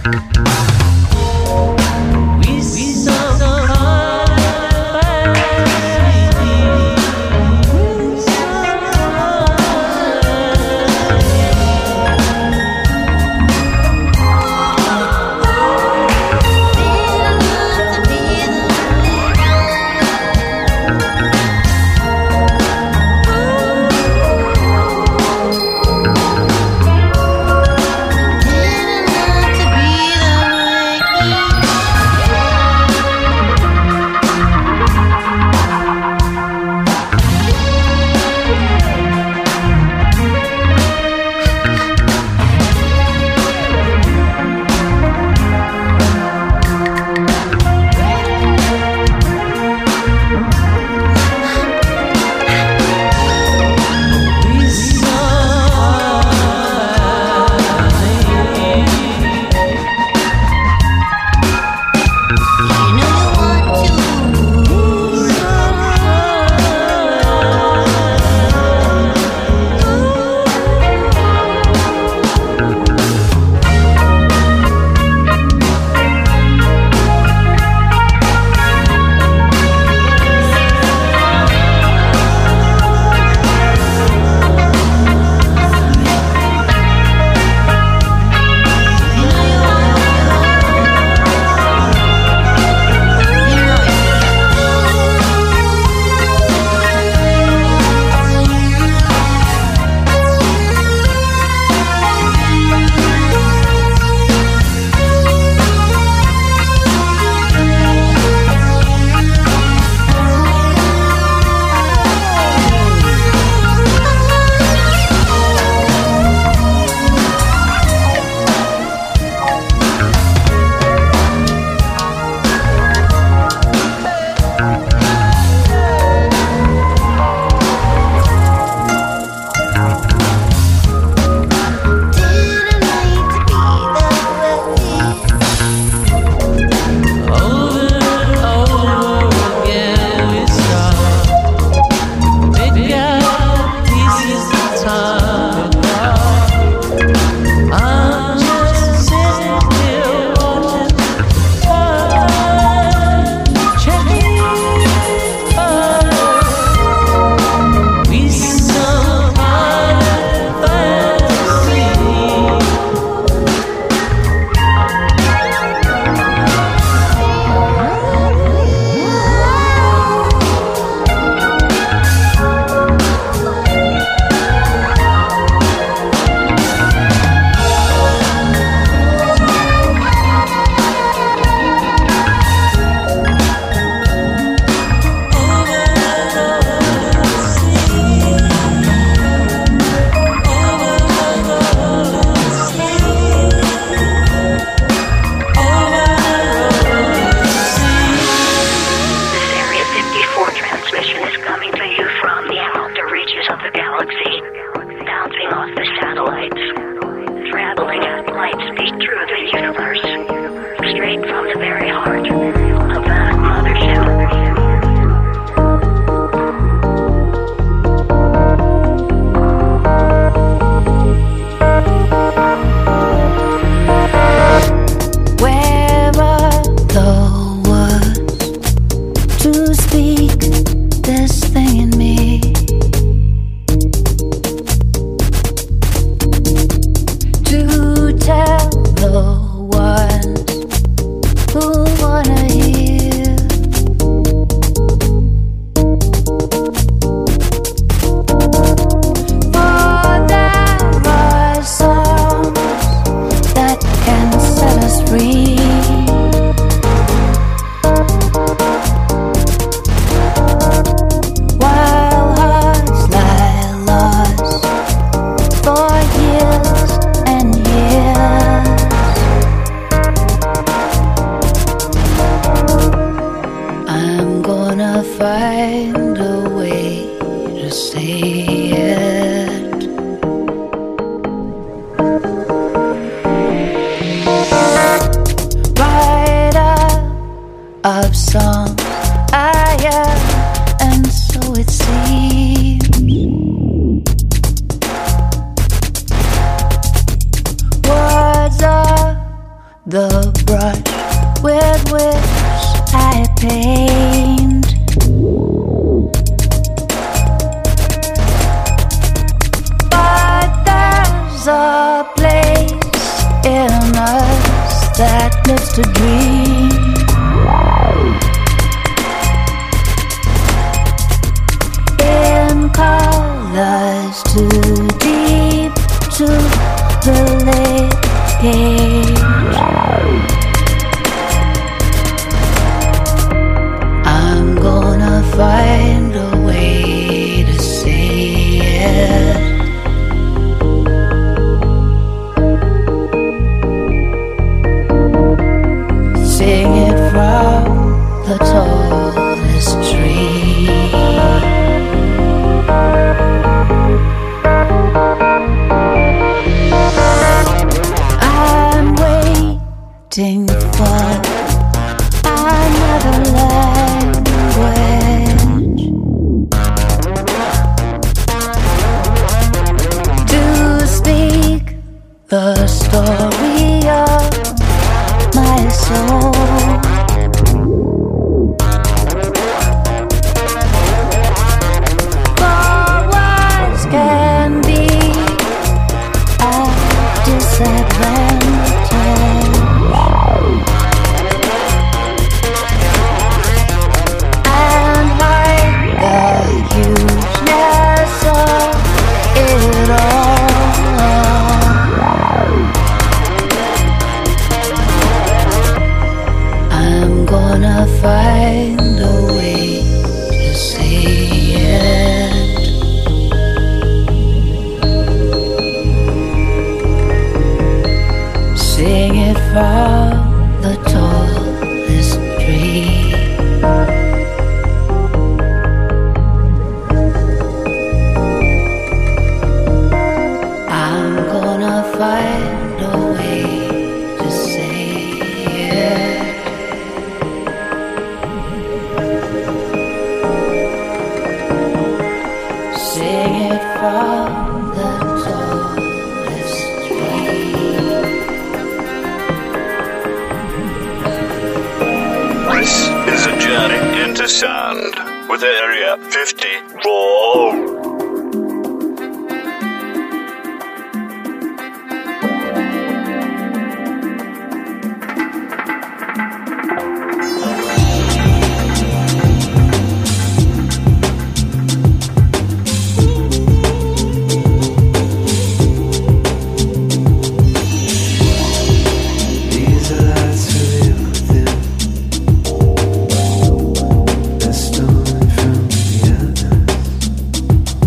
tell the world the brush with which I paint. But there's a place in us that lives to dream. In colors too deep to relate. I'm gonna find a way to say it. Sing it from the tallest tree. I'm waiting for another language to speak the story of my soul. For words can be a disadvantage, and hide the hugeness of it all. I'm gonna find a way to say it. Sing it from the tallest tree. I'm gonna find a way to say it. Sing it from the tallest tree. This is a journey into sound with Area 54. These are lights to live within. They're stolen from the others.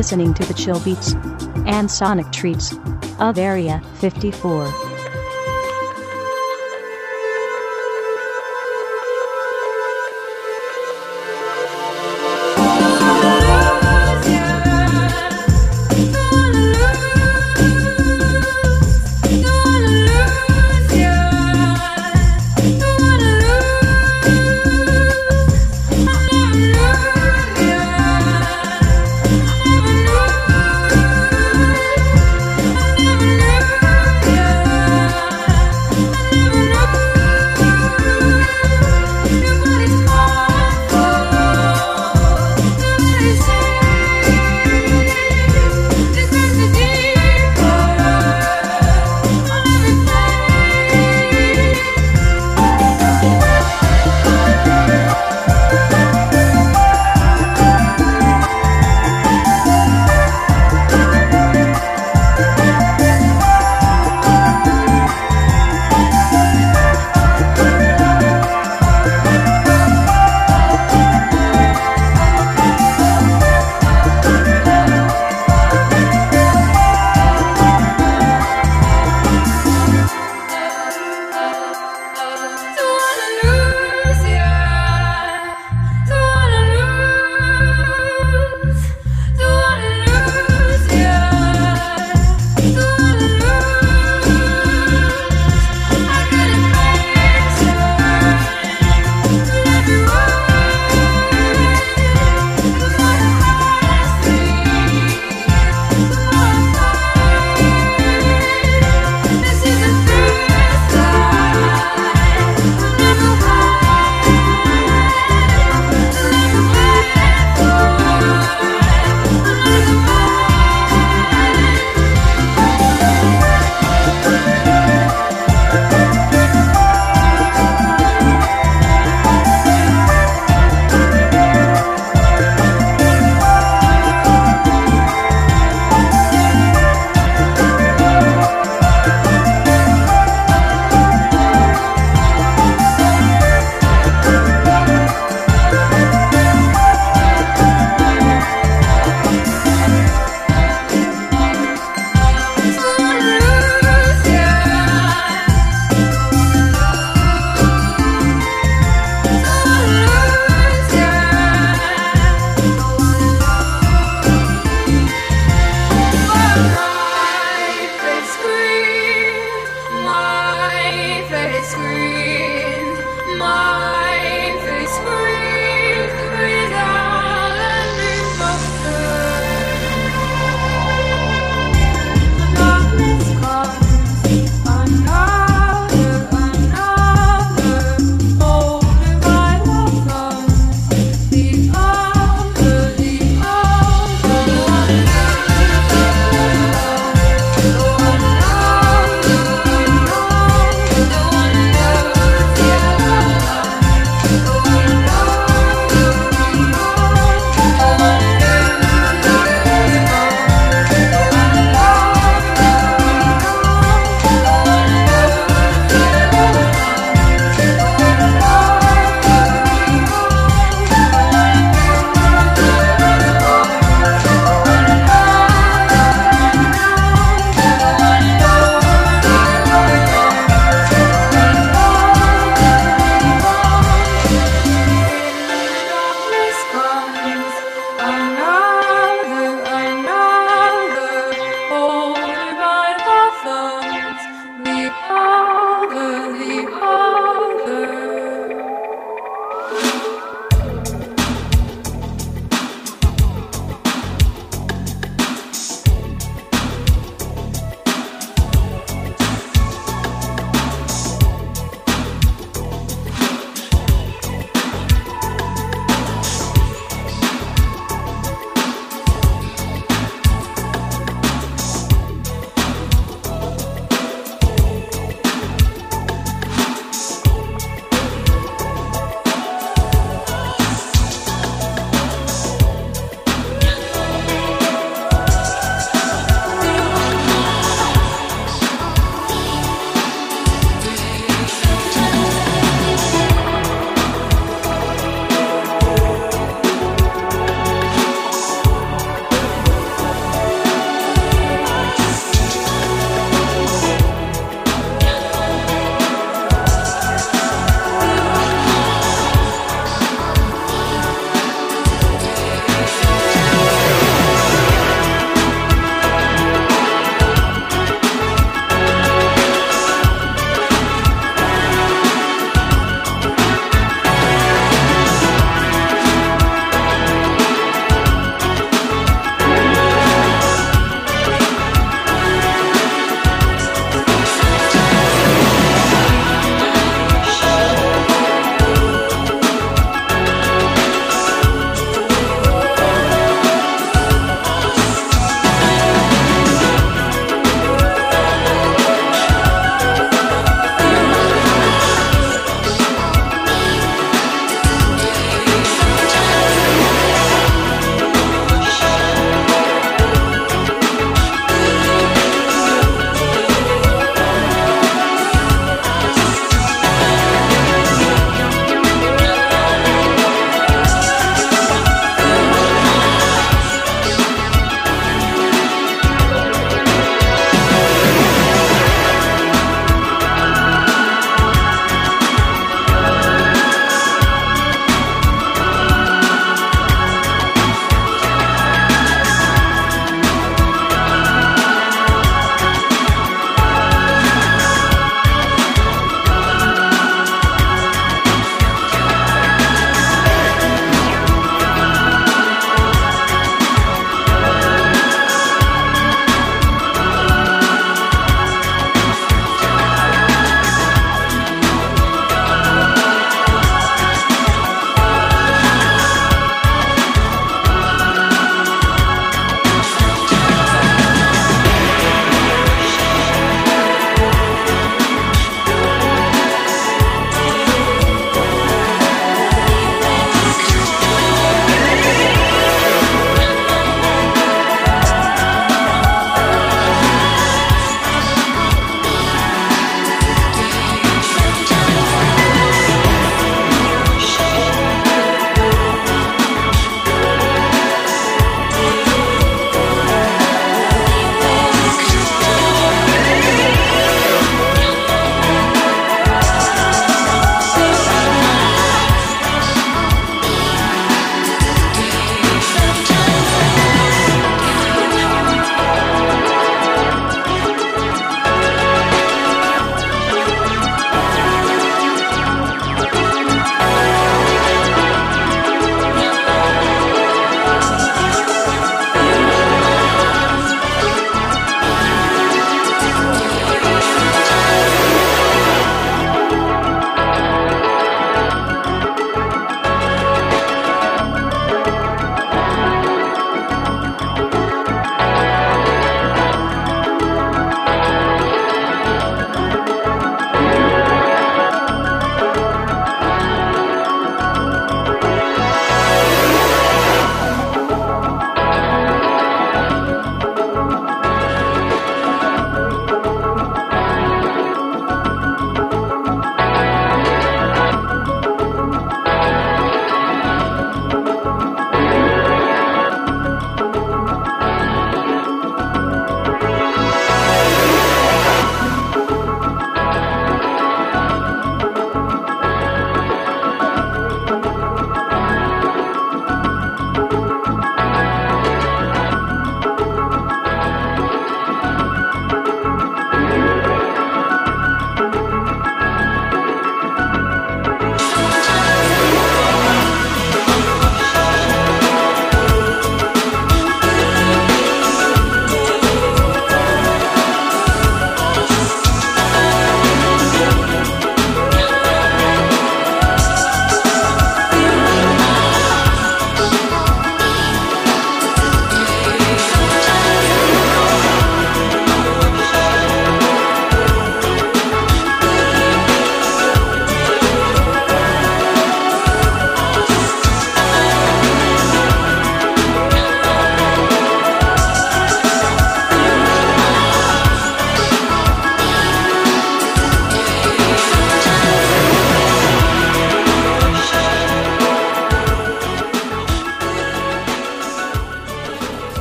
listening to the chill beats and sonic treats of Area 54. Yeah.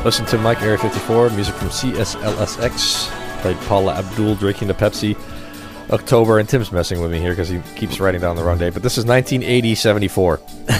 Listen to Mike, Area 54, music from CSLSX. Played Paula Abdul, Drinking the Pepsi, October, and Tim's messing with me here because he keeps writing down the wrong date, but this is 1980-74.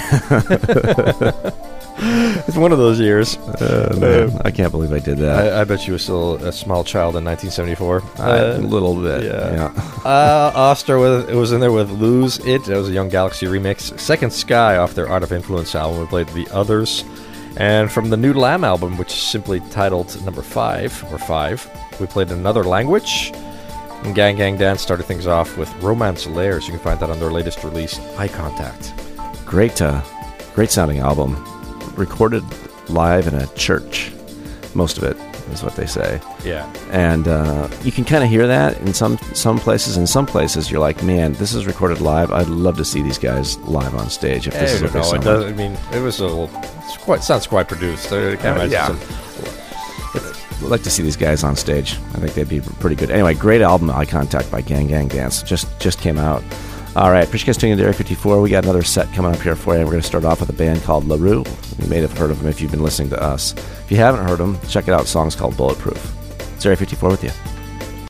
It's one of those years. Man, I can't believe I did that. I bet you were still a small child in 1974. A little bit, yeah. Oster was in there with Lose It. That was a Young Galaxy remix. Second Sky off their Art of Influence album. We played The Others. And from the new Lamb album, which is simply titled number 5, we played Another Language. And Gang Gang Dance started things off with Romance Layers. You can find that on their latest release, Eye Contact. Great sounding album. Recorded live in a church. Most of it is what they say. Yeah. And you can kind of hear that in some places. In some places, you're like, man, this is recorded live. I'd love to see these guys live on stage. If this is what they sound like. I mean, it was sounds quite produced. I can't imagine I'd like to see these guys on stage. I think they'd be pretty good. Anyway, great album, Eye Contact by Gang Gang Dance. Just came out. All right, appreciate you guys tuning into Area 54. We got another set coming up here for you. We're going to start off with a band called LaRue. You may have heard of them if you've been listening to us. If you haven't heard them, check it out. The song's called Bulletproof. It's Area 54 with you.